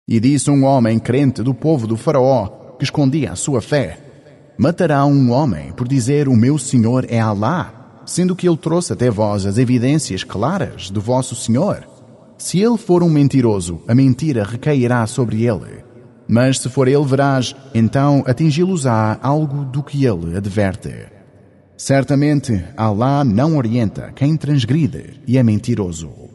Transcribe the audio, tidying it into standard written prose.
E disse um homem crente do povo do faraó, que escondia a sua fé: matará um homem por dizer o meu Senhor é Alá, sendo que ele trouxe até vós as evidências claras do vosso Senhor? Se ele for um mentiroso, a mentira recairá sobre ele. Mas se for ele veraz, então atingi-los-á algo do que ele adverte. Certamente, Alá não orienta quem transgride e é mentiroso.